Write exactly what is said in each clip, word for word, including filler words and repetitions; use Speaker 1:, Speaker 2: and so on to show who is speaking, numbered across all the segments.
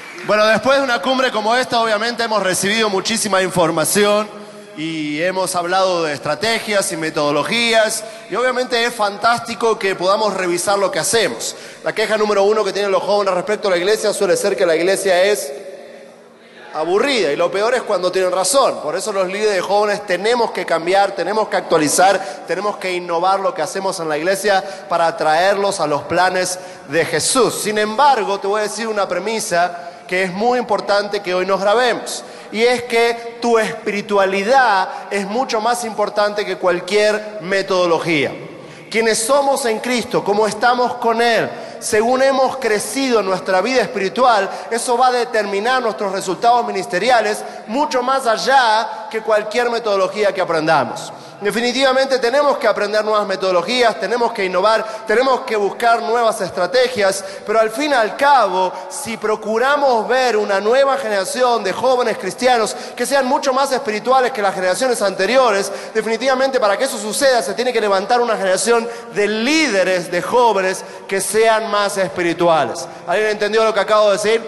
Speaker 1: Bueno, después de una cumbre como esta, obviamente hemos recibido muchísima información y hemos hablado de estrategias y metodologías, y obviamente es fantástico que podamos revisar lo que hacemos. La queja número uno que tienen los jóvenes respecto a la iglesia suele ser que la iglesia es aburrida, y lo peor es cuando tienen razón. Por eso los líderes de jóvenes tenemos que cambiar, tenemos que actualizar, tenemos que innovar lo que hacemos en la iglesia para atraerlos a los planes de Jesús. Sin embargo, te voy a decir una premisa que es muy importante que hoy nos grabemos, y es que tu espiritualidad es mucho más importante que cualquier metodología. Quienes somos en Cristo, como estamos con Él, según hemos crecido en nuestra vida espiritual, eso va a determinar nuestros resultados ministeriales mucho más allá que cualquier metodología que aprendamos. Definitivamente tenemos que aprender nuevas metodologías, tenemos que innovar, tenemos que buscar nuevas estrategias, pero al fin y al cabo, si procuramos ver una nueva generación de jóvenes cristianos que sean mucho más espirituales que las generaciones anteriores, definitivamente para que eso suceda se tiene que levantar una generación de líderes de jóvenes que sean más espirituales. ¿Alguien entendió lo que acabo de decir?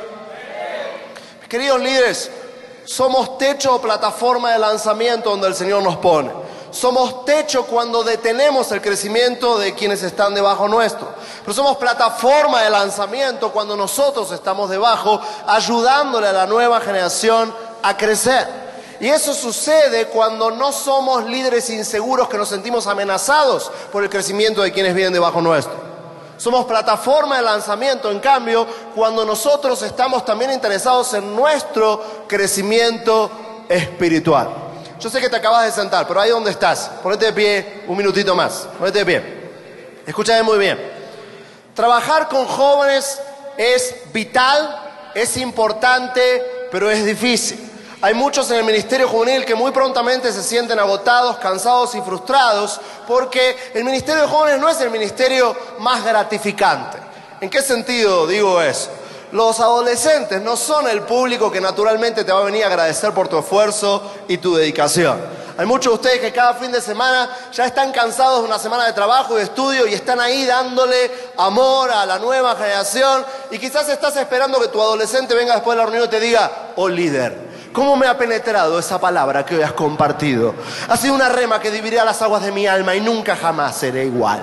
Speaker 1: Mis queridos líderes, somos techo o plataforma de lanzamiento donde el Señor nos pone. Somos techo cuando detenemos el crecimiento de quienes están debajo nuestro. Pero somos plataforma de lanzamiento cuando nosotros estamos debajo, ayudándole a la nueva generación a crecer. Y eso sucede cuando no somos líderes inseguros que nos sentimos amenazados por el crecimiento de quienes vienen debajo nuestro. Somos plataforma de lanzamiento, en cambio, cuando nosotros estamos también interesados en nuestro crecimiento espiritual. Yo sé que te acabas de sentar, pero ahí donde estás, ponete de pie un minutito más, ponete de pie. Escúchame muy bien. Trabajar con jóvenes es vital, es importante, pero es difícil. Hay muchos en el ministerio juvenil que muy prontamente se sienten agotados, cansados y frustrados porque el ministerio de jóvenes no es el ministerio más gratificante. ¿En qué sentido digo eso? Los adolescentes no son el público que naturalmente te va a venir a agradecer por tu esfuerzo y tu dedicación. Hay muchos de ustedes que cada fin de semana ya están cansados de una semana de trabajo y de estudio y están ahí dándole amor a la nueva generación, y quizás estás esperando que tu adolescente venga después de la reunión y te diga: oh líder, ¿cómo me ha penetrado esa palabra que hoy has compartido? Ha sido una rema que dividirá las aguas de mi alma y nunca jamás seré igual.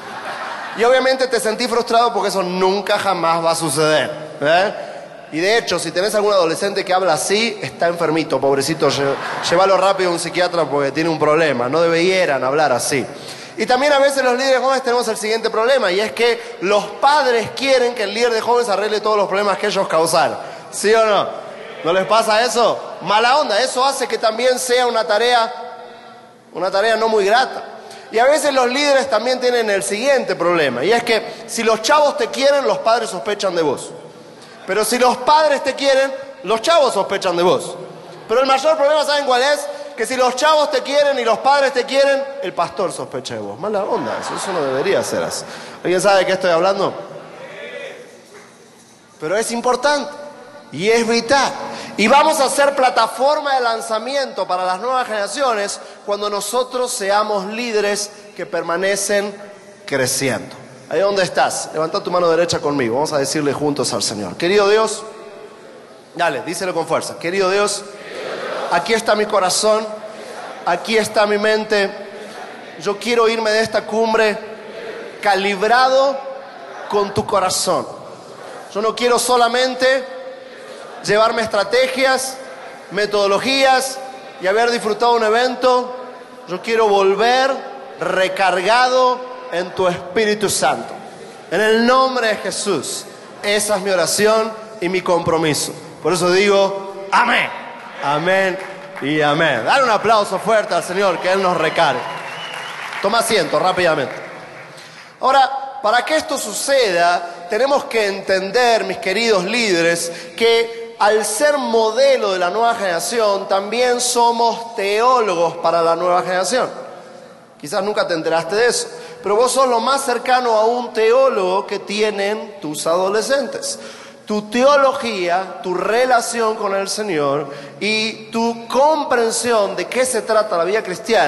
Speaker 1: Y obviamente te sentí frustrado porque eso nunca jamás va a suceder. ¿Eh? Y de hecho, si tenés algún adolescente que habla así, está enfermito, pobrecito, llévalo rápido a un psiquiatra porque tiene un problema, no debieran hablar así. Y también a veces los líderes jóvenes tenemos el siguiente problema, y es que los padres quieren que el líder de jóvenes arregle todos los problemas que ellos causaron. ¿Sí o no? ¿No les pasa eso? Mala onda, eso hace que también sea una tarea, una tarea no muy grata. Y a veces los líderes también tienen el siguiente problema, y es que si los chavos te quieren, los padres sospechan de vos. Pero si los padres te quieren, los chavos sospechan de vos. Pero el mayor problema, ¿saben cuál es? Que si los chavos te quieren y los padres te quieren, el pastor sospecha de vos. Mala onda, eso, eso no debería ser así. ¿Alguien sabe de qué estoy hablando? Pero es importante y es vital. Y vamos a ser plataforma de lanzamiento para las nuevas generaciones cuando nosotros seamos líderes que permanecen creciendo. Ahí donde estás, levanta tu mano derecha conmigo. Vamos a decirle juntos al Señor: querido Dios, dale, díselo con fuerza. Querido Dios, aquí está mi corazón, aquí está mi mente. Yo quiero irme de esta cumbre calibrado con tu corazón. Yo no quiero solamente llevarme estrategias, metodologías y haber disfrutado un evento. Yo quiero volver recargado en tu Espíritu Santo. En el nombre de Jesús. Esa es mi oración y mi compromiso. Por eso digo amén, amén y amén. Dale un aplauso fuerte al Señor, que Él nos recargue. Toma asiento rápidamente. Ahora, para que esto suceda, tenemos que entender, mis queridos líderes, que al ser modelo de la nueva generación, también somos teólogos para la nueva generación. Quizás nunca te enteraste de eso, pero vos sos lo más cercano a un teólogo que tienen tus adolescentes. Tu teología, tu relación con el Señor y tu comprensión de qué se trata la vida cristiana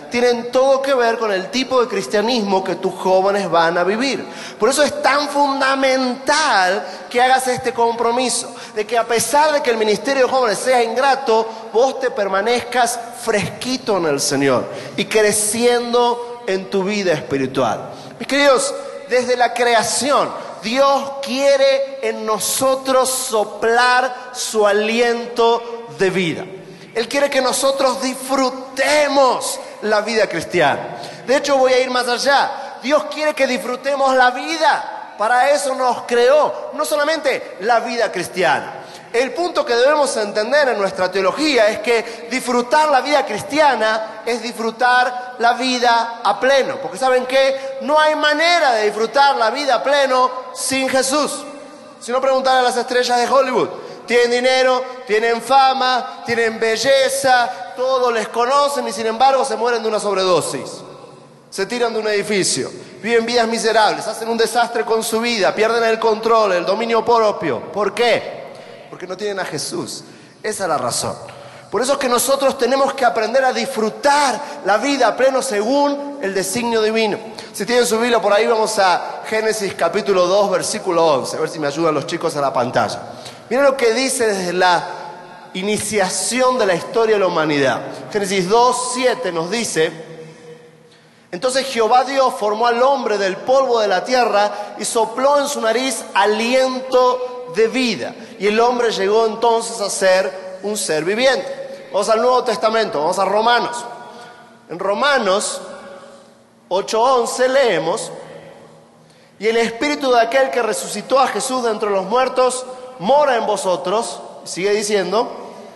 Speaker 1: tienen todo que ver con el tipo de cristianismo que tus jóvenes van a vivir. Por eso es tan fundamental que hagas este compromiso, de que a pesar de que el ministerio de jóvenes sea ingrato, vos te permanezcas fresquito en el Señor y creciendo en tu vida espiritual. Mis queridos, desde la creación, Dios quiere en nosotros soplar su aliento de vida. Él quiere que nosotros disfrutemos la vida cristiana. De hecho, voy a ir más allá. Dios quiere que disfrutemos la vida. Para eso nos creó, no solamente la vida cristiana. El punto que debemos entender en nuestra teología es que disfrutar la vida cristiana es disfrutar la vida a pleno. Porque ¿saben qué? No hay manera de disfrutar la vida a pleno sin Jesús. Si no, preguntar a las estrellas de Hollywood. Tienen dinero, tienen fama, tienen belleza, todos les conocen y sin embargo se mueren de una sobredosis. Se tiran de un edificio, viven vidas miserables, hacen un desastre con su vida, pierden el control, el dominio propio. ¿Por qué? Porque no tienen a Jesús. Esa es la razón. Por eso es que nosotros tenemos que aprender a disfrutar la vida a pleno según el designio divino. Si tienen su Biblia por ahí, vamos a Génesis capítulo dos, versículo once. A ver si me ayudan los chicos a la pantalla. Miren lo que dice desde la iniciación de la historia de la humanidad. Génesis dos, siete nos dice: entonces Jehová Dios formó al hombre del polvo de la tierra y sopló en su nariz aliento de vida. Y el hombre llegó entonces a ser un ser viviente. Vamos al Nuevo Testamento, vamos a Romanos. En Romanos ocho, once leemos: y el espíritu de aquel que resucitó a Jesús de entre los muertos mora en vosotros. Sigue diciendo: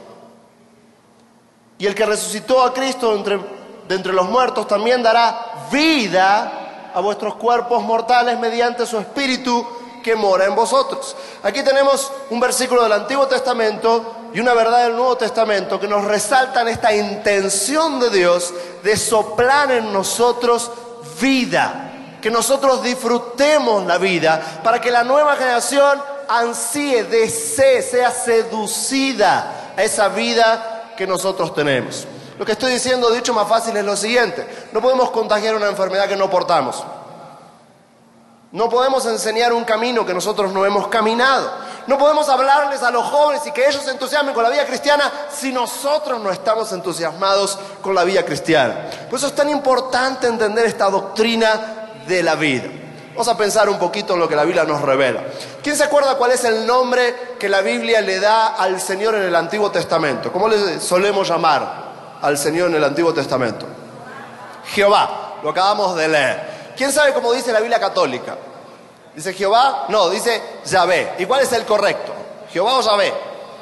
Speaker 1: y el que resucitó a Cristo de entre, de entre los muertos también dará vida a vuestros cuerpos mortales mediante su espíritu que mora en vosotros. Aquí tenemos un versículo del Antiguo Testamento y una verdad del Nuevo Testamento que nos resaltan esta intención de Dios de soplar en nosotros vida, que nosotros disfrutemos la vida, para que la nueva generación ansíe, desee, sea seducida a esa vida que nosotros tenemos. Lo que estoy diciendo, dicho más fácil, es lo siguiente: no podemos contagiar una enfermedad que no portamos. No podemos enseñar un camino que nosotros no hemos caminado. No podemos hablarles a los jóvenes y que ellos se entusiasmen con la vida cristiana si nosotros no estamos entusiasmados con la vida cristiana. Por eso es tan importante entender esta doctrina de la vida. Vamos a pensar un poquito en lo que la Biblia nos revela. ¿Quién se acuerda cuál es el nombre que la Biblia le da al Señor en el Antiguo Testamento? ¿Cómo le solemos llamar al Señor en el Antiguo Testamento? Jehová, lo acabamos de leer. ¿Quién sabe cómo dice la Biblia católica? ¿Dice Jehová? No, dice Yahvé. ¿Y cuál es el correcto? ¿Jehová o Yahvé?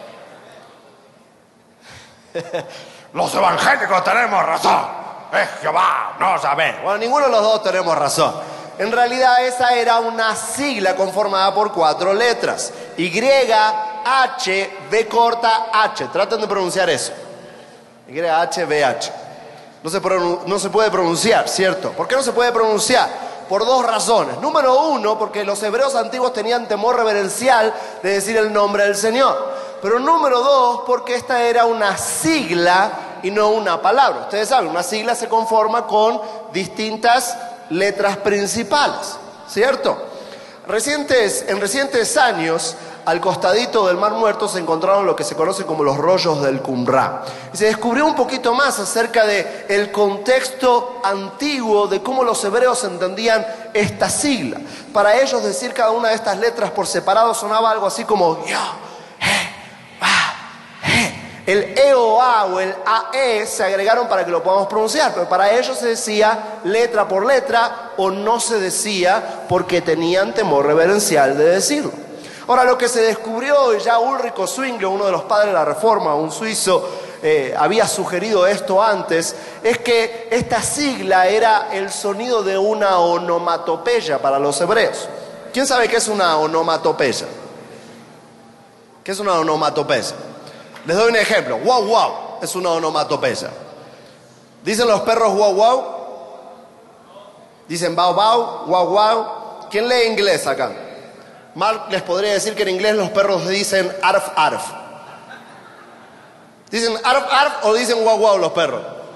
Speaker 1: Los evangélicos tenemos razón. Es Jehová, no Yahvé. Bueno, ninguno de los dos tenemos razón. En realidad esa era una sigla conformada por cuatro letras. Y, H, B corta, H. Traten de pronunciar eso. Y, H, B, H. No se, no se puede pronunciar, ¿cierto? ¿Por qué no se puede pronunciar? Por dos razones. Número uno, porque los hebreos antiguos tenían temor reverencial de decir el nombre del Señor. Pero número dos, porque esta era una sigla y no una palabra. Ustedes saben, una sigla se conforma con distintas letras principales, ¿cierto? Recientes, en recientes años, al costadito del Mar Muerto se encontraron lo que se conoce como los rollos del Qumrán. Y se descubrió un poquito más acerca del contexto antiguo de cómo los hebreos entendían esta sigla. Para ellos decir cada una de estas letras por separado sonaba algo así como yo, he, va, he. El E o A o el A E se agregaron para que lo podamos pronunciar, pero para ellos se decía letra por letra o no se decía porque tenían temor reverencial de decirlo. Ahora, lo que se descubrió, y ya Ulrico Zwingli, uno de los padres de la Reforma, un suizo, eh, había sugerido esto antes, es que esta sigla era el sonido de una onomatopeya para los hebreos. ¿Quién sabe qué es una onomatopeya? ¿Qué es una onomatopeya? Les doy un ejemplo. Wow, wow, es una onomatopeya. ¿Dicen los perros wow, wow? ¿Dicen bow, bow, wow, wow? ¿Quién lee inglés acá? Mark les podría decir que en inglés los perros dicen arf, arf. ¿Dicen arf, arf o dicen wow, wow los perros?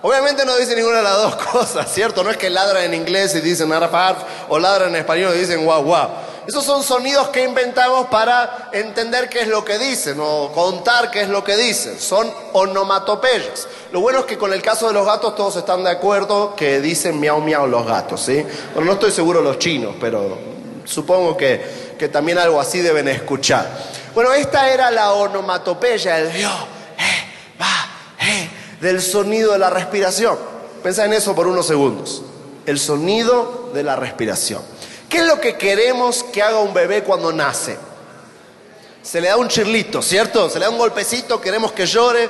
Speaker 1: Obviamente no dice ninguna de las dos cosas, ¿cierto? No es que ladran en inglés y dicen arf, arf, o ladran en español y dicen guau, guau. Esos son sonidos que inventamos para entender qué es lo que dicen o contar qué es lo que dicen. Son onomatopeyas. Lo bueno es que con el caso de los gatos todos están de acuerdo que dicen miau miau los gatos, ¿sí? Bueno, no estoy seguro los chinos, pero supongo que, que también algo así deben escuchar. Bueno, esta era la onomatopeya, el yo, eh, va, eh, del sonido de la respiración. Pensá en eso por unos segundos. El sonido de la respiración. ¿Qué es lo que queremos que haga un bebé cuando nace? Se le da un chirlito, ¿cierto? Se le da un golpecito, queremos que llore.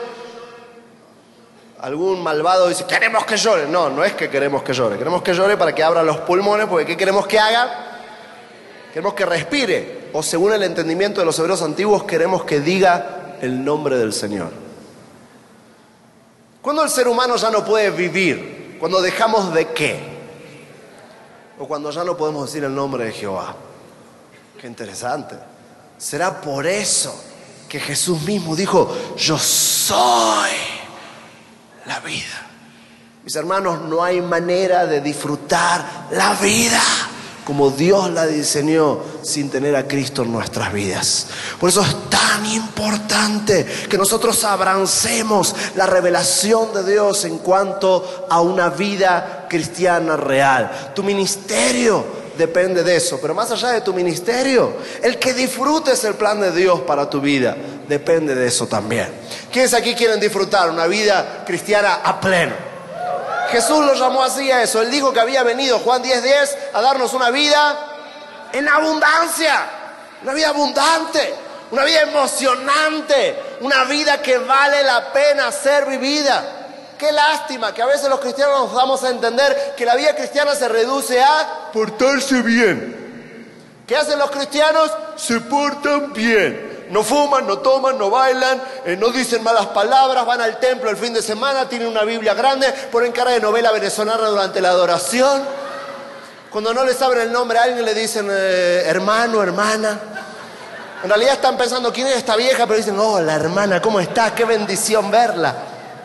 Speaker 1: Algún malvado dice, queremos que llore. No, no es que queremos que llore. Queremos que llore para que abra los pulmones, porque ¿qué queremos que haga? Queremos que respire. O según el entendimiento de los hebreos antiguos, queremos que diga el nombre del Señor. ¿Cuándo el ser humano ya no puede vivir? ¿Cuando dejamos de qué? O cuando ya no podemos decir el nombre de Jehová. Qué interesante. ¿Será por eso que Jesús mismo dijo, yo soy la vida? Mis hermanos, no hay manera de disfrutar la vida como Dios la diseñó sin tener a Cristo en nuestras vidas. Por eso es tan importante que nosotros abracemos la revelación de Dios en cuanto a una vida cristiana real. Tu ministerio depende de eso, pero más allá de tu ministerio, el que disfrutes el plan de Dios para tu vida depende de eso también. ¿Quiénes aquí quieren disfrutar una vida cristiana a pleno? Jesús lo llamó así a eso. Él dijo que había venido, Juan diez diez, a darnos una vida en abundancia. Una vida abundante, una vida emocionante, una vida que vale la pena ser vivida. Qué lástima que a veces los cristianos nos damos a entender que la vida cristiana se reduce a portarse bien. ¿Qué hacen los cristianos? Se portan bien. No fuman, no toman, no bailan, eh, no dicen malas palabras, van al templo el fin de semana, tienen una Biblia grande, ponen cara de novela venezolana durante la adoración. Cuando no les saben el nombre a alguien le dicen eh, hermano, hermana. En realidad están pensando quién es esta vieja, pero dicen, oh, la hermana, ¿cómo está? Qué bendición verla.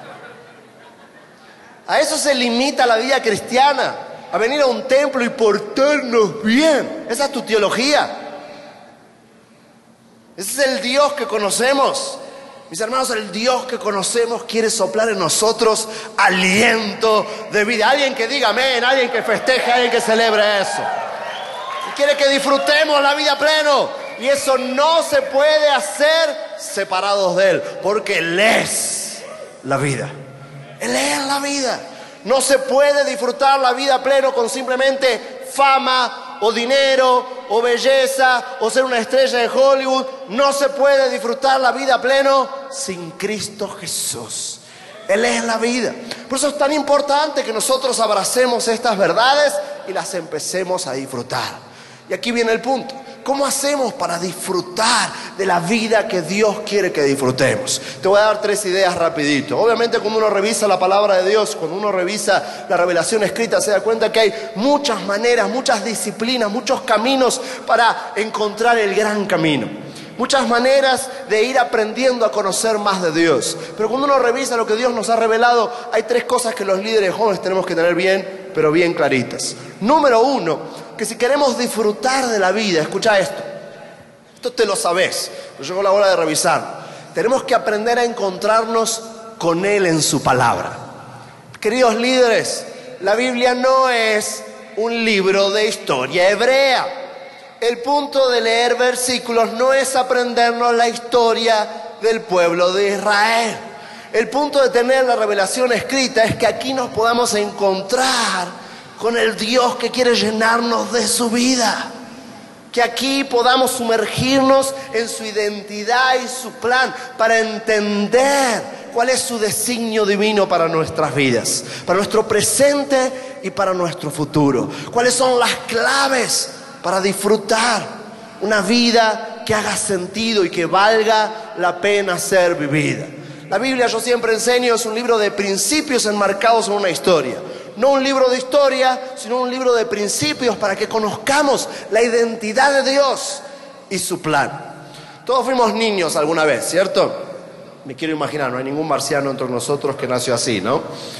Speaker 1: A eso se limita la vida cristiana, a venir a un templo y portarnos bien. Esa es tu teología. Ese es el Dios que conocemos. Mis hermanos, el Dios que conocemos quiere soplar en nosotros aliento de vida. Alguien que diga amén, alguien que festeje, alguien que celebre eso. Y quiere que disfrutemos la vida pleno. Y eso no se puede hacer separados de Él, porque Él es la vida. Él es la vida. No se puede disfrutar la vida pleno con simplemente fama o dinero o belleza o ser una estrella de Hollywood. No se puede disfrutar la vida pleno sin Cristo Jesús. Él es la vida. Por eso es tan importante que nosotros abracemos estas verdades y las empecemos a disfrutar. Y aquí viene el punto. ¿Cómo hacemos para disfrutar de la vida que Dios quiere que disfrutemos? Te voy a dar tres ideas rapidito. Obviamente cuando uno revisa la palabra de Dios, cuando uno revisa la revelación escrita, se da cuenta que hay muchas maneras, muchas disciplinas, muchos caminos para encontrar el gran camino. Muchas maneras de ir aprendiendo a conocer más de Dios. Pero cuando uno revisa lo que Dios nos ha revelado, hay tres cosas que los líderes jóvenes tenemos que tener bien, pero bien claritas. Número uno, que si queremos disfrutar de la vida, escucha esto, esto te lo sabés, pero llegó la hora de revisar. Tenemos que aprender a encontrarnos con Él en su palabra. Queridos líderes, la Biblia no es un libro de historia hebrea. El punto de leer versículos no es aprendernos la historia del pueblo de Israel. El punto de tener la revelación escrita es que aquí nos podamos encontrar con el Dios que quiere llenarnos de su vida. Que aquí podamos sumergirnos en su identidad y su plan para entender cuál es su designio divino para nuestras vidas, para nuestro presente y para nuestro futuro. Cuáles son las claves para disfrutar una vida que haga sentido y que valga la pena ser vivida. La Biblia, yo siempre enseño, es un libro de principios enmarcados en una historia. No un libro de historia, sino un libro de principios para que conozcamos la identidad de Dios y su plan. Todos fuimos niños alguna vez, ¿cierto? Me quiero imaginar, no hay ningún marciano entre nosotros que nació así, ¿no?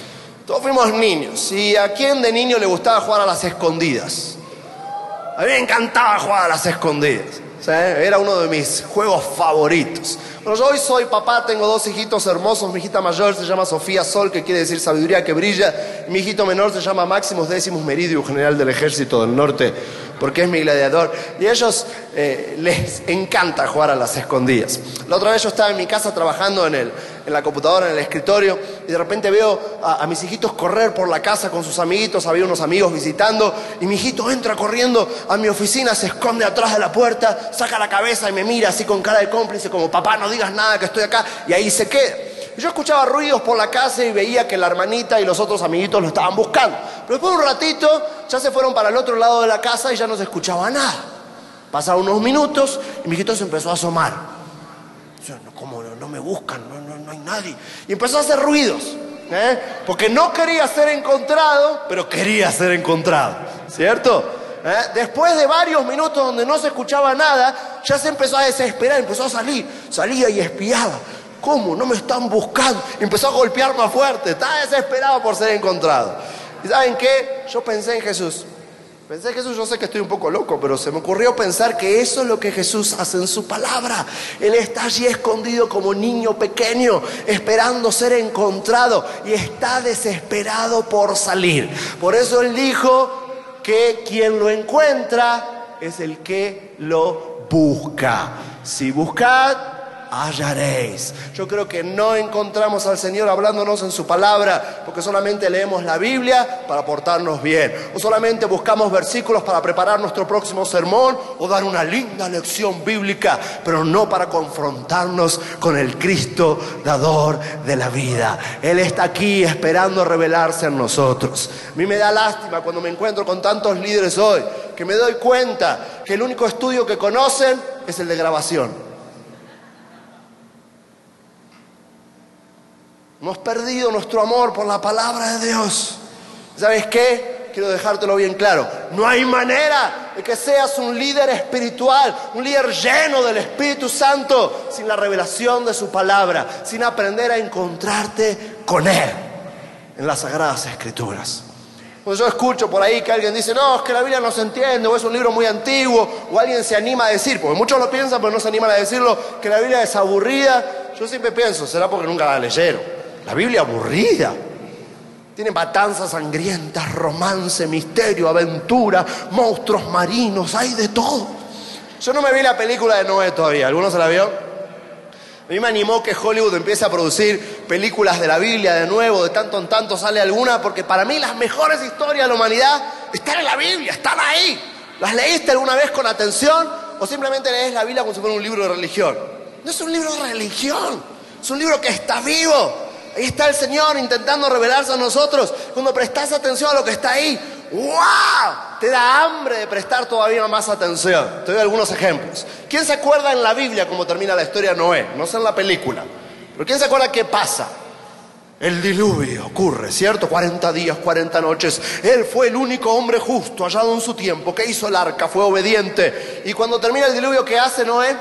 Speaker 1: Todos fuimos niños. ¿Y a quién de niño le gustaba jugar a las escondidas? A mí me encantaba jugar a las escondidas. ¿Sí? Era uno de mis juegos favoritos. Bueno, yo hoy soy papá, tengo dos hijitos hermosos. Mi hijita mayor se llama Sofía Sol, que quiere decir sabiduría que brilla. Y mi hijito menor se llama Máximos Décimos Meridius, general del Ejército del Norte, porque es mi gladiador. Y a ellos eh, les encanta jugar a las escondidas. La otra vez yo estaba en mi casa trabajando en, el, en la computadora, en el escritorio, y de repente veo a, a mis hijitos correr por la casa con sus amiguitos. Había unos amigos visitando, y mi hijito entra corriendo a mi oficina, se esconde atrás de la puerta, saca la cabeza y me mira así con cara de cómplice, como papá, no digas nada que estoy acá, y ahí se queda. Y yo escuchaba ruidos por la casa y veía que la hermanita y los otros amiguitos lo estaban buscando. Pero después de un ratito ya se fueron para el otro lado de la casa y ya no se escuchaba nada. Pasaron unos minutos y mi hijito se empezó a asomar. Yo, ¿cómo no, no me buscan? No, no, no hay nadie. Y empezó a hacer ruidos, ¿eh? Porque no quería ser encontrado, pero quería ser encontrado, ¿cierto? ¿Eh? Después de varios minutos donde no se escuchaba nada, ya se empezó a desesperar, empezó a salir, salía y espiaba. ¿Cómo? No me están buscando. Empezó a golpear más fuerte, estaba desesperado por ser encontrado. ¿Y saben qué? Yo pensé en Jesús. Pensé en Jesús, yo sé que estoy un poco loco, pero se me ocurrió pensar que eso es lo que Jesús hace en su palabra. Él está allí escondido como niño pequeño, esperando ser encontrado, y está desesperado por salir. Por eso Él dijo que quien lo encuentra es el que lo busca. Si buscad, hallaréis. Yo creo que no encontramos al Señor hablándonos en su palabra porque solamente leemos la Biblia para portarnos bien, o solamente buscamos versículos para preparar nuestro próximo sermón o dar una linda lección bíblica, pero no para confrontarnos con el Cristo dador de la vida. Él está aquí esperando revelarse en nosotros. A mí me da lástima cuando me encuentro con tantos líderes hoy que me doy cuenta que el único estudio que conocen es el de grabación. Hemos perdido nuestro amor por la palabra de Dios. ¿Sabes qué? Quiero dejártelo bien claro. No hay manera de que seas un líder espiritual, un líder lleno del Espíritu Santo, sin la revelación de su palabra, sin aprender a encontrarte con Él en las Sagradas Escrituras. Cuando yo escucho por ahí que alguien dice, no, es que la Biblia no se entiende, o es un libro muy antiguo, o alguien se anima a decir, porque muchos lo piensan pero no se animan a decirlo, que la Biblia es aburrida, yo siempre pienso, será porque nunca la leyeron. La Biblia aburrida. Tiene matanzas sangrientas, romance, misterio, aventura, monstruos marinos, hay de todo. Yo no me vi la película de Noé todavía. ¿Alguno se la vio? A mí me animó que Hollywood empiece a producir películas de la Biblia de nuevo, de tanto en tanto sale alguna, porque para mí las mejores historias de la humanidad están en la Biblia, están ahí. ¿Las leíste alguna vez con atención o simplemente lees la Biblia como si fuera un libro de religión? No es un libro de religión, es un libro que está vivo. Ahí está el Señor intentando revelarse a nosotros. Cuando prestas atención a lo que está ahí, ¡wow! Te da hambre de prestar todavía más atención. Te doy algunos ejemplos. ¿Quién se acuerda en la Biblia cómo termina la historia de Noé? No sé en la película. Pero ¿quién se acuerda qué pasa? El diluvio ocurre, ¿cierto? cuarenta días, cuarenta noches. Él fue el único hombre justo hallado en su tiempo que hizo el arca, fue obediente. Y cuando termina el diluvio, ¿qué hace Noé?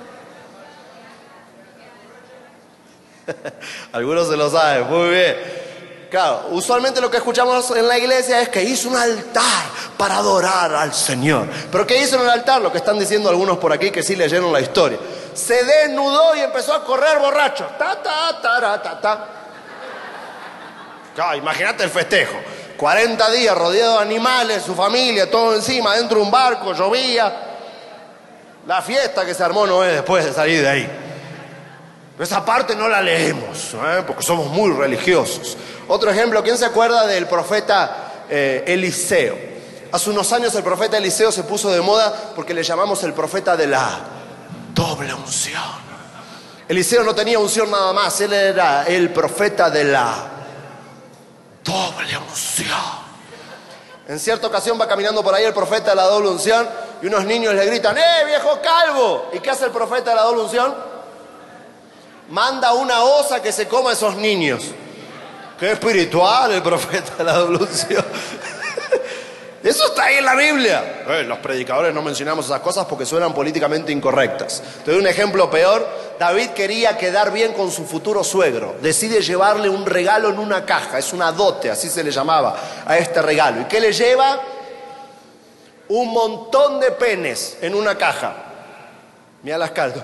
Speaker 1: Algunos se lo saben, muy bien. Claro, usualmente lo que escuchamos en la iglesia es que hizo un altar para adorar al Señor. ¿Pero qué hizo en el altar? Lo que están diciendo algunos por aquí que sí leyeron la historia. Se desnudó y empezó a correr borracho. Ta, ta, ta, ta, ta, ta. Claro, imagínate el festejo. cuarenta días rodeado de animales, su familia, todo encima, dentro de un barco, llovía. La fiesta que se armó Noé después de salir de ahí. Esa parte no la leemos, ¿eh? Porque somos muy religiosos. Otro ejemplo, ¿quién se acuerda del profeta eh, Eliseo? Hace unos años el profeta Eliseo se puso de moda porque le llamamos el profeta de la doble unción. Eliseo no tenía unción nada más, él era el profeta de la doble unción. En cierta ocasión va caminando por ahí el profeta de la doble unción y unos niños le gritan, ¡eh, viejo calvo! ¿Y qué hace el profeta de la doble unción? Manda una osa que se coma a esos niños. Qué espiritual el profeta de la doble unción. Eso está ahí en la Biblia. Eh, los predicadores no mencionamos esas cosas porque suenan políticamente incorrectas. Te doy un ejemplo peor. David quería quedar bien con su futuro suegro. Decide llevarle un regalo en una caja. Es una dote, así se le llamaba a este regalo. ¿Y qué le lleva? Un montón de penes en una caja. Mira las caras.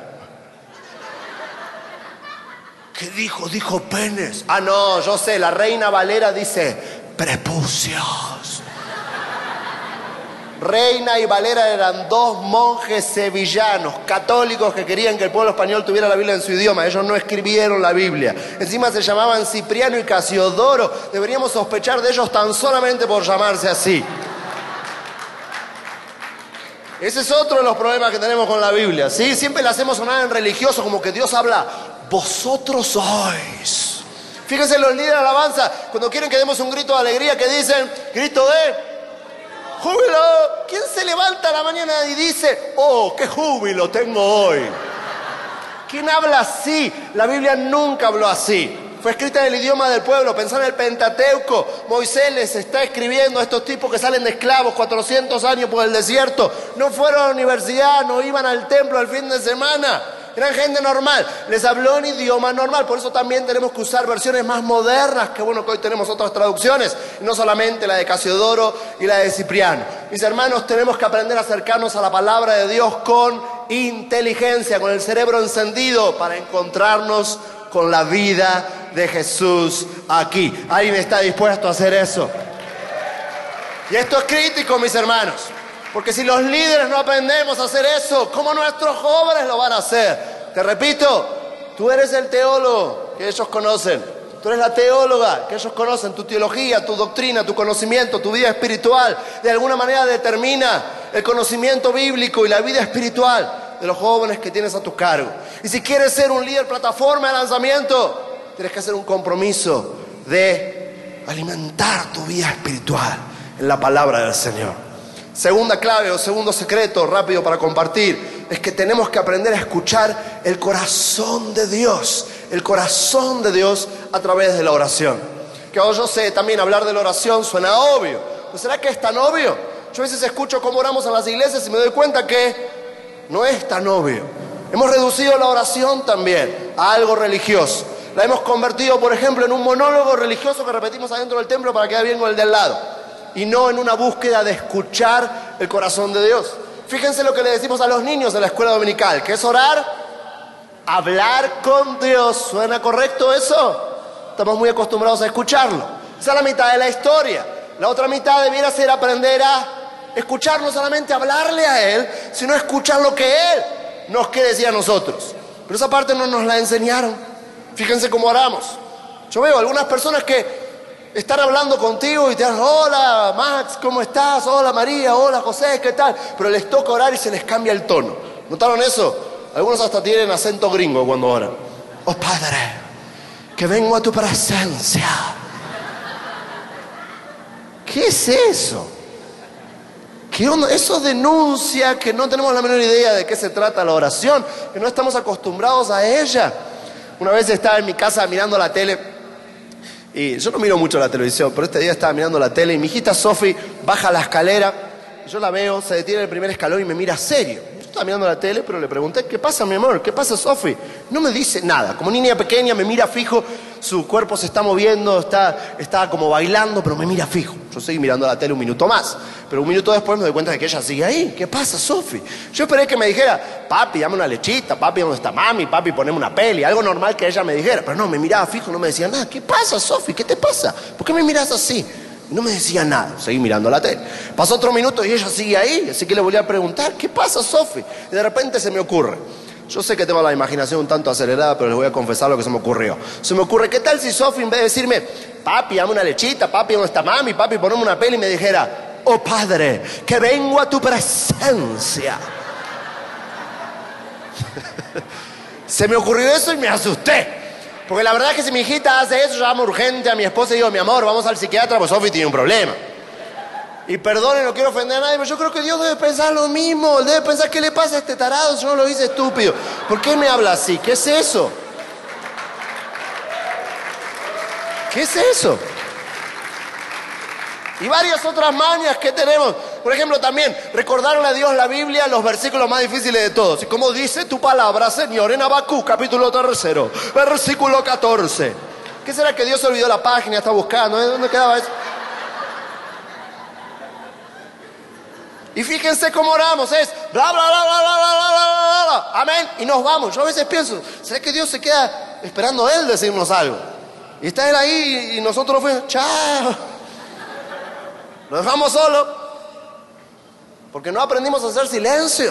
Speaker 1: ¿Qué dijo? Dijo penes. Ah, no, yo sé, la Reina Valera dice prepucios. Reina y Valera eran dos monjes sevillanos, católicos, que querían que el pueblo español tuviera la Biblia en su idioma. Ellos no escribieron la Biblia. Encima se llamaban Cipriano y Casiodoro. Deberíamos sospechar de ellos tan solamente por llamarse así. Ese es otro de los problemas que tenemos con la Biblia, ¿sí? Siempre la hacemos sonar en religioso, como que Dios habla, vosotros sois. Fíjense los líderes de alabanza, cuando quieren que demos un grito de alegría, que dicen, grito de júbilo. ¿Quién se levanta a la mañana y dice, oh, qué júbilo tengo hoy? ¿Quién habla así? La Biblia nunca habló así. Fue escrita en el idioma del pueblo. Pensá en el Pentateuco. Moisés les está escribiendo a estos tipos que salen de esclavos cuatrocientos años por el desierto. No fueron a la universidad, no iban al templo al fin de semana. Eran gente normal. Les habló en idioma normal. Por eso también tenemos que usar versiones más modernas. Que bueno que hoy tenemos otras traducciones. Y no solamente la de Casiodoro y la de Cipriano. Mis hermanos, tenemos que aprender a acercarnos a la palabra de Dios con inteligencia, con el cerebro encendido, para encontrarnos con la vida de Jesús aquí. ¿Alguien está dispuesto a hacer eso? Y esto es crítico, mis hermanos, porque si los líderes no aprendemos a hacer eso, ¿cómo nuestros jóvenes lo van a hacer? Te repito, tú eres el teólogo que ellos conocen, tú eres la teóloga que ellos conocen. Tu teología, tu doctrina, tu conocimiento, tu vida espiritual, de alguna manera determina el conocimiento bíblico y la vida espiritual de los jóvenes que tienes a tu cargo. Y si quieres ser un líder plataforma de lanzamiento, tienes que hacer un compromiso de alimentar tu vida espiritual en la palabra del Señor. Segunda clave o segundo secreto rápido para compartir es que tenemos que aprender a escuchar el corazón de Dios, el corazón de Dios a través de la oración. Que yo sé también hablar de la oración suena obvio, ¿pero será que es tan obvio? Yo a veces escucho cómo oramos en las iglesias y me doy cuenta que no es tan obvio. Hemos reducido la oración también a algo religioso. La hemos convertido, por ejemplo, en un monólogo religioso que repetimos adentro del templo para quedar bien con el del lado. Y no en una búsqueda de escuchar el corazón de Dios. Fíjense lo que le decimos a los niños de la escuela dominical, que es orar, hablar con Dios. ¿Suena correcto eso? Estamos muy acostumbrados a escucharlo. Esa es la mitad de la historia. La otra mitad debiera ser aprender a escuchar, no solamente hablarle a Él, sino escuchar lo que Él nos quiere decir a nosotros. Pero esa parte no nos la enseñaron. Fíjense cómo oramos. Yo veo algunas personas que están hablando contigo y te dan, hola Max, ¿cómo estás? Hola María, hola José, ¿qué tal? Pero les toca orar y se les cambia el tono. ¿Notaron eso? Algunos hasta tienen acento gringo cuando oran. Oh Padre, que vengo a tu presencia. ¿Qué es eso? ¿Qué onda? Eso denuncia que no tenemos la menor idea de qué se trata la oración, que no estamos acostumbrados a ella. Una vez estaba en mi casa mirando la tele, y yo no miro mucho la televisión, pero este día estaba mirando la tele y mi hijita Sofi baja la escalera, y yo la veo, se detiene en el primer escalón y me mira serio. Yo estaba mirando la tele, pero le pregunté, ¿qué pasa, mi amor? ¿Qué pasa, Sofi? No me dice nada. Como niña pequeña me mira fijo, su cuerpo se está moviendo, está, está como bailando, pero me mira fijo. Yo seguí mirando la tele un minuto más, pero un minuto después me doy cuenta de que ella sigue ahí. ¿Qué pasa, Sofi? Yo esperé que me dijera, papi, dame una lechita, papi, ¿dónde está mami? Papi, poneme una peli, algo normal que ella me dijera. Pero no, me miraba fijo, no me decía nada. ¿Qué pasa, Sofi? ¿Qué te pasa? ¿Por qué me miras así? No me decía nada, seguí mirando la tele. Pasó otro minuto y ella sigue ahí, así que le volví a preguntar, ¿qué pasa, Sofi? Y de repente se me ocurre. Yo sé que tengo la imaginación un tanto acelerada, pero les voy a confesar lo que se me ocurrió. Se me ocurre, ¿qué tal si Sofi, en vez de decirme, papi, dame una lechita, papi, ¿dónde está mami? Papi, poneme una peli, me dijera, oh Padre, que vengo a tu presencia? Se me ocurrió eso y me asusté. Porque la verdad es que si mi hijita hace eso, yo llamo urgente a mi esposa y digo, mi amor, vamos al psiquiatra, pues Sofi tiene un problema. Y perdone, no quiero ofender a nadie, pero yo creo que Dios debe pensar lo mismo. Debe pensar, ¿qué le pasa a este tarado? Yo no lo hice estúpido. ¿Por qué me habla así? ¿Qué es eso? ¿Qué es eso? Y varias otras mañas que tenemos. Por ejemplo, también recordarle a Dios la Biblia, los versículos más difíciles de todos. Y como dice tu palabra, Señor, en Habacuc, capítulo tercero, versículo catorce. ¿Qué será que Dios olvidó la página, está buscando? ¿Eh? ¿Dónde quedaba eso? Y fíjense cómo oramos, es bla, bla, bla, bla, bla, bla, bla, bla, bla, amén, y nos vamos. Yo a veces pienso, ¿será que Dios se queda esperando a Él decirnos algo? Y está Él ahí y nosotros fuimos, chao. Lo dejamos solo, porque no aprendimos a hacer silencio.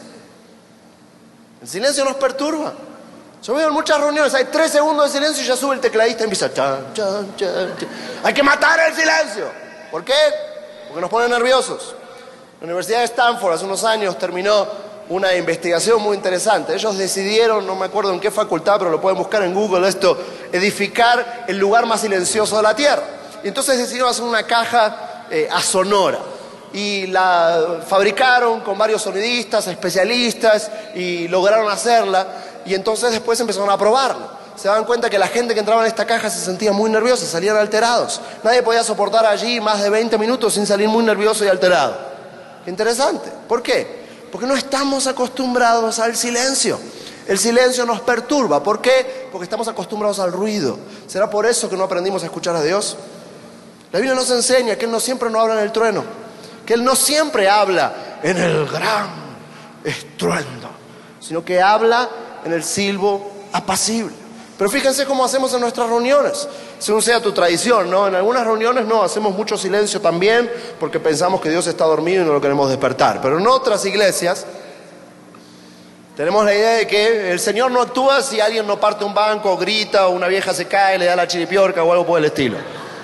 Speaker 1: El silencio nos perturba. Yo veo en muchas reuniones, hay tres segundos de silencio y ya sube el tecladista y empieza, chan, chan, chan, chan. Hay que matar el silencio. ¿Por qué? Porque nos pone nerviosos. La Universidad de Stanford hace unos años terminó una investigación muy interesante. Ellos decidieron, no me acuerdo en qué facultad, pero lo pueden buscar en Google esto, edificar el lugar más silencioso de la Tierra. Y entonces decidieron hacer una caja eh, asonora. Y la fabricaron con varios sonidistas, especialistas, y lograron hacerla. Y entonces después empezaron a probarlo. Se daban cuenta que la gente que entraba en esta caja se sentía muy nerviosa, salían alterados. Nadie podía soportar allí más de veinte minutos sin salir muy nervioso y alterado. Interesante. ¿Por qué? Porque no estamos acostumbrados al silencio. El silencio nos perturba. ¿Por qué? Porque estamos acostumbrados al ruido. ¿Será por eso que no aprendimos a escuchar a Dios? La Biblia nos enseña que Él no siempre nos habla en el trueno, que Él no siempre habla en el gran estruendo, sino que habla en el silbo apacible. Pero fíjense cómo hacemos en nuestras reuniones. Según sea tu tradición, ¿no? En algunas reuniones no, hacemos mucho silencio también porque pensamos que Dios está dormido y no lo queremos despertar. Pero en otras iglesias tenemos la idea de que el Señor no actúa si alguien no parte un banco, o grita, o una vieja se cae, le da la chiripiorca o algo por el estilo.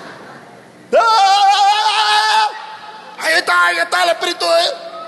Speaker 1: ¡Ah! Ahí está, ahí está el Espíritu de Dios.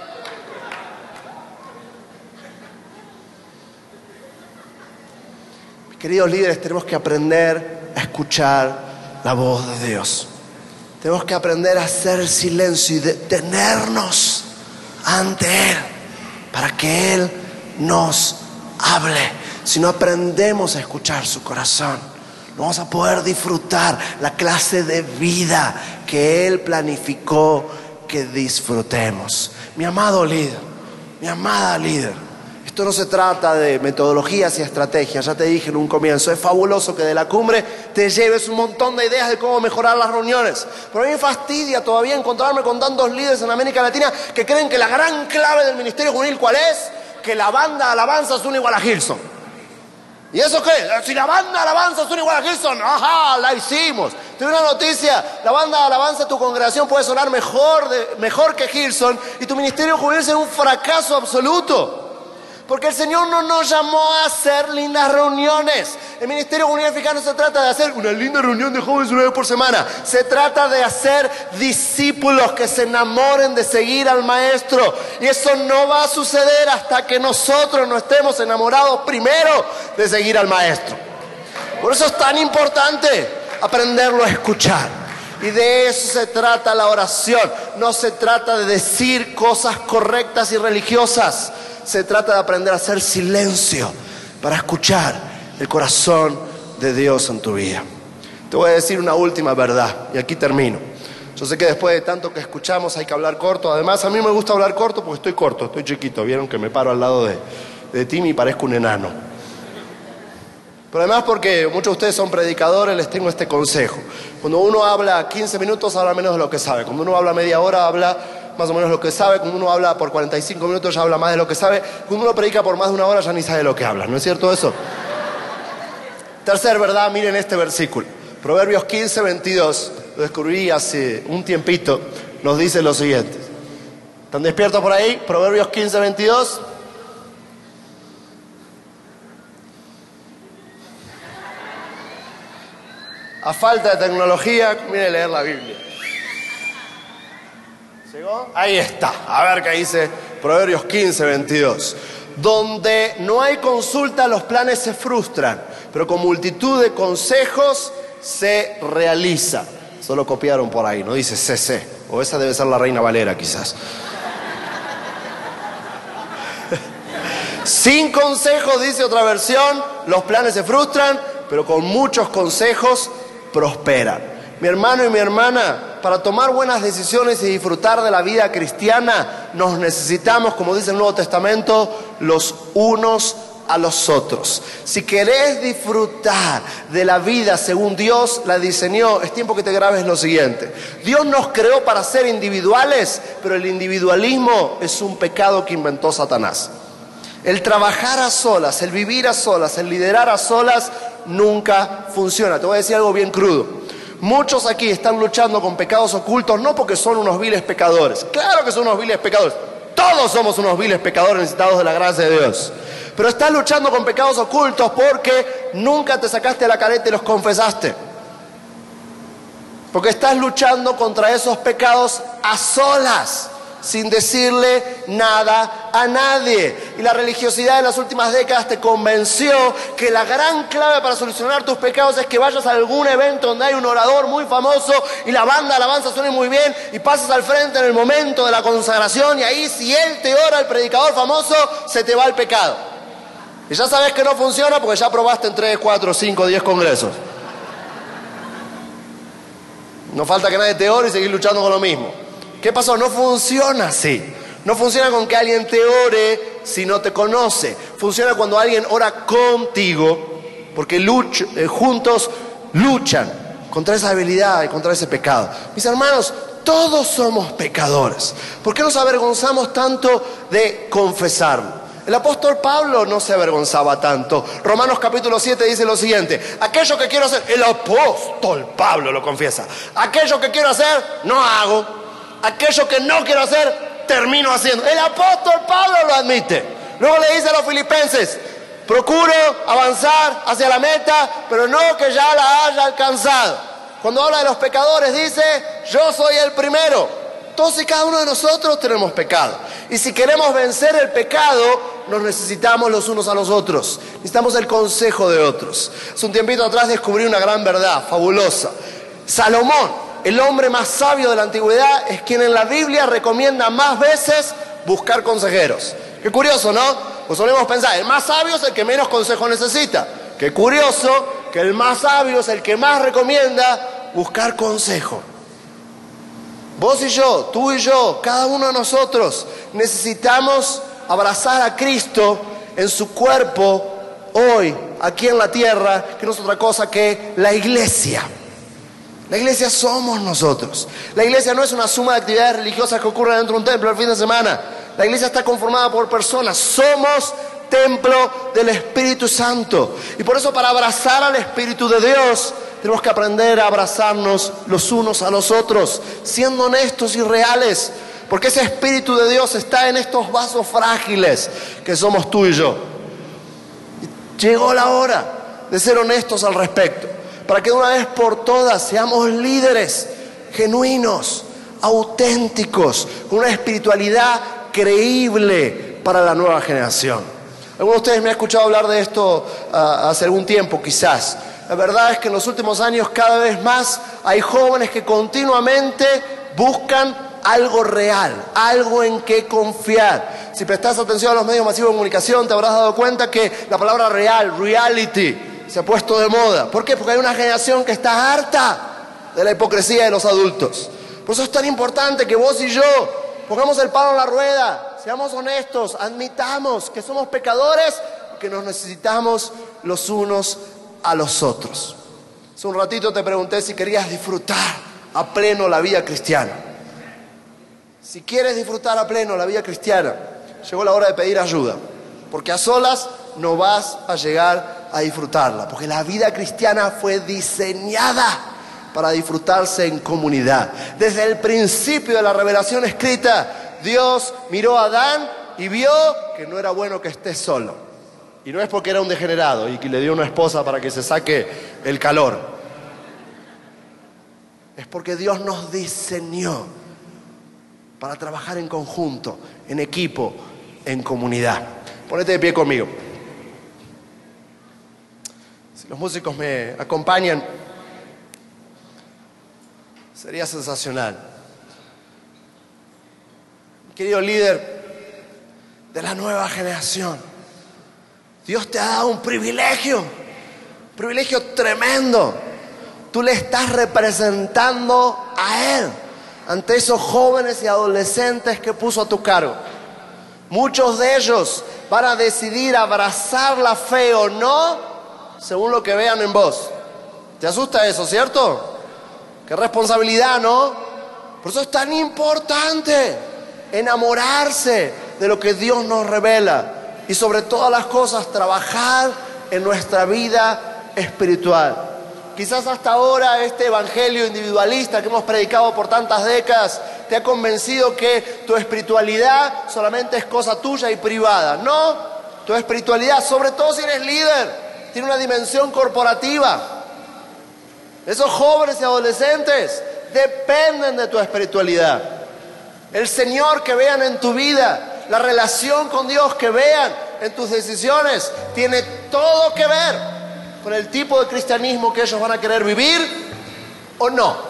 Speaker 1: Queridos líderes, tenemos que aprender a escuchar la voz de Dios. Tenemos que aprender a hacer silencio y detenernos ante Él para que Él nos hable. Si no aprendemos a escuchar su corazón, no vamos a poder disfrutar la clase de vida que Él planificó que disfrutemos. Mi amado líder, mi amada líder, esto no se trata de metodologías y estrategias, ya te dije en un comienzo, es fabuloso que de la cumbre te lleves un montón de ideas de cómo mejorar las reuniones. Pero a mí me fastidia todavía encontrarme con tantos líderes en América Latina que creen que la gran clave del ministerio juvenil, ¿cuál es? Que la banda de alabanza suena igual a Hillsong. ¿Y eso qué? Si la banda de alabanza suena igual a Hillsong, ¡ajá! La hicimos. Tengo una noticia, la banda de alabanza de tu congregación puede sonar mejor, de, mejor que Hillsong y tu ministerio juvenil será un fracaso absoluto. Porque el Señor no nos llamó a hacer lindas reuniones. El ministerio juvenil africano se trata de hacer una linda reunión de jóvenes una vez por semana. Se trata de hacer discípulos que se enamoren de seguir al Maestro. Y eso no va a suceder hasta que nosotros no estemos enamorados primero de seguir al Maestro. Por eso es tan importante aprenderlo a escuchar. Y de eso se trata la oración. No se trata de decir cosas correctas y religiosas. Se trata de aprender a hacer silencio para escuchar el corazón de Dios en tu vida. Te voy a decir una última verdad y aquí termino. Yo sé que después de tanto que escuchamos hay que hablar corto. Además, a mí me gusta hablar corto porque estoy corto, estoy chiquito. Vieron que me paro al lado de, de Tim y parezco un enano. Pero además porque muchos de ustedes son predicadores, les tengo este consejo. Cuando uno habla quince minutos, habla menos de lo que sabe. Cuando uno habla media hora, habla más o menos lo que sabe. Cuando uno habla por cuarenta y cinco minutos, ya habla más de lo que sabe. Cuando uno predica por más de una hora, ya ni sabe lo que habla. ¿No es cierto eso? Tercer verdad, miren este versículo. Proverbios quince, veintidós. Lo descubrí hace un tiempito. Nos dice lo siguiente. ¿Están despiertos por ahí? Proverbios quince, veintidós. A falta de tecnología, conviene leer la Biblia. ¿Llegó? Ahí está. A ver qué dice Proverbios quince, veintidós. Donde no hay consulta, los planes se frustran, pero con multitud de consejos se realiza. Solo copiaron por ahí, no dice C C. O esa debe ser la Reina Valera, quizás. Sin consejos, dice otra versión, los planes se frustran, pero con muchos consejos prosperan. Mi hermano y mi hermana, para tomar buenas decisiones y disfrutar de la vida cristiana, nos necesitamos, como dice el Nuevo Testamento, los unos a los otros. Si querés disfrutar de la vida según Dios la diseñó, es tiempo que te grabes lo siguiente. Dios nos creó para ser individuales, pero el individualismo es un pecado que inventó Satanás. El trabajar a solas, el vivir a solas, el liderar a solas, nunca funciona. Te voy a decir algo bien crudo. Muchos aquí están luchando con pecados ocultos, no porque son unos viles pecadores. Claro que son unos viles pecadores. Todos somos unos viles pecadores necesitados de la gracia de Dios. Pero estás luchando con pecados ocultos porque nunca te sacaste la careta y los confesaste. Porque estás luchando contra esos pecados a solas, sin decirle nada a nadie. Y la religiosidad de las últimas décadas te convenció que la gran clave para solucionar tus pecados es que vayas a algún evento donde hay un orador muy famoso y la banda de alabanza suene muy bien y pases al frente en el momento de la consagración y ahí si él te ora, el predicador famoso, se te va el pecado. Y ya sabes que no funciona porque ya probaste en tres, cuatro, cinco, diez congresos. No falta que nadie te ore y seguir luchando con lo mismo. ¿Qué pasó? No funciona así. No funciona con que alguien te ore si no te conoce. Funciona cuando alguien ora contigo, porque luch, eh, juntos luchan contra esa debilidad y contra ese pecado. Mis hermanos, todos somos pecadores. ¿Por qué nos avergonzamos tanto de confesarlo? El apóstol Pablo no se avergonzaba tanto. Romanos capítulo siete dice lo siguiente: aquello que quiero hacer, el apóstol Pablo lo confiesa, aquello que quiero hacer, no hago. Aquello que no quiero hacer, termino haciendo. El apóstol Pablo lo admite. Luego le dice a los filipenses: procuro avanzar hacia la meta, pero no que ya la haya alcanzado. Cuando habla de los pecadores dice: yo soy el primero. Todos y cada uno de nosotros tenemos pecado. Y si queremos vencer el pecado, nos necesitamos los unos a los otros. Necesitamos el consejo de otros. Hace un tiempito atrás descubrí una gran verdad, fabulosa. Salomón, el hombre más sabio de la antigüedad, es quien en la Biblia recomienda más veces buscar consejeros. Qué curioso, ¿no? Pues solemos pensar, el más sabio es el que menos consejo necesita. Qué curioso que el más sabio es el que más recomienda buscar consejo. Vos y yo, tú y yo, cada uno de nosotros necesitamos abrazar a Cristo en su cuerpo hoy, aquí en la tierra, que no es otra cosa que la iglesia. La iglesia somos nosotros. La iglesia no es una suma de actividades religiosas que ocurren dentro de un templo el fin de semana. La iglesia está conformada por personas. Somos templo del Espíritu Santo. Y por eso, para abrazar al Espíritu de Dios, tenemos que aprender a abrazarnos los unos a los otros, siendo honestos y reales. Porque ese Espíritu de Dios está en estos vasos frágiles que somos tú y yo. Llegó la hora de ser honestos al respecto, para que de una vez por todas seamos líderes genuinos, auténticos, con una espiritualidad creíble para la nueva generación. Algunos de ustedes me han escuchado hablar de esto uh, hace algún tiempo quizás. La verdad es que en los últimos años cada vez más hay jóvenes que continuamente buscan algo real, algo en que confiar. Si prestas atención a los medios masivos de comunicación te habrás dado cuenta que la palabra real, reality, se ha puesto de moda. ¿Por qué? Porque hay una generación que está harta de la hipocresía de los adultos. Por eso es tan importante que vos y yo pongamos el palo en la rueda, seamos honestos, admitamos que somos pecadores y que nos necesitamos los unos a los otros. Hace un ratito te pregunté si querías disfrutar a pleno la vida cristiana. Si quieres disfrutar a pleno la vida cristiana, llegó la hora de pedir ayuda, porque a solas no vas a llegar a disfrutarla, porque la vida cristiana fue diseñada para disfrutarse en comunidad. Desde el principio de la revelación escrita, Dios miró a Adán y vio que no era bueno que esté solo. Y no es porque era un degenerado y que le dio una esposa para que se saque el calor. Es porque Dios nos diseñó para trabajar en conjunto, en equipo, en comunidad. Ponete de pie conmigo. Si los músicos me acompañan, sería sensacional. Querido líder de la nueva generación, Dios te ha dado un privilegio, un privilegio tremendo. Tú le estás representando a Él. ante esos jóvenes y adolescentes que puso a tu cargo. Muchos de ellos van a decidir abrazar la fe o no, según lo que vean en vos. ¿Te asusta eso, cierto? Qué responsabilidad, ¿no? Por eso es tan importante enamorarse de lo que Dios nos revela y sobre todas las cosas trabajar en nuestra vida espiritual. Quizás hasta ahora este evangelio individualista que hemos predicado por tantas décadas te ha convencido que tu espiritualidad solamente es cosa tuya y privada. No, tu espiritualidad, sobre todo si eres líder, tiene una dimensión corporativa. Esos jóvenes y adolescentes dependen de tu espiritualidad. El Señor que vean en tu vida, la relación con Dios que vean en tus decisiones, tiene todo que ver con el tipo de cristianismo que ellos van a querer vivir o no.